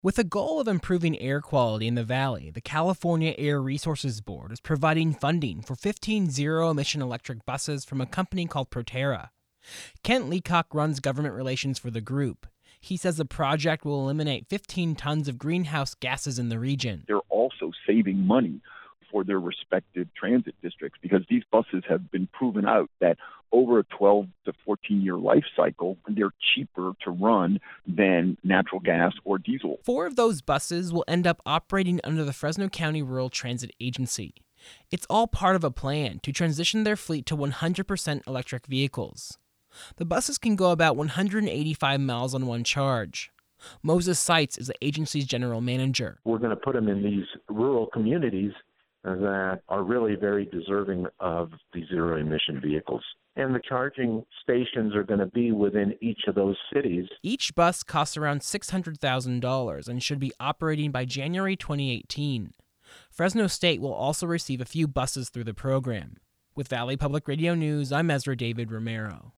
With a goal of improving air quality in the valley, the California Air Resources Board is providing funding for 15 zero-emission electric buses from a company called Proterra. Kent Leacock runs government relations for the group. He says the project will eliminate 15 tons of greenhouse gases in the region. They're also saving money for their respective transit districts because these buses have been proven out that over a 12 to 14-year life cycle, they're cheaper to run than natural gas or diesel. 4 of those buses will end up operating under the Fresno County Rural Transit Agency. It's all part of a plan to transition their fleet to 100% electric vehicles. The buses can go about 185 miles on one charge. Moses Seitz is the agency's general manager. We're going to put them in these rural communities that are really very deserving of these zero-emission vehicles. And the charging stations are going to be within each of those cities. Each bus costs around $600,000 and should be operating by January 2018. Fresno State will also receive a few buses through the program. With Valley Public Radio News, I'm Ezra David Romero.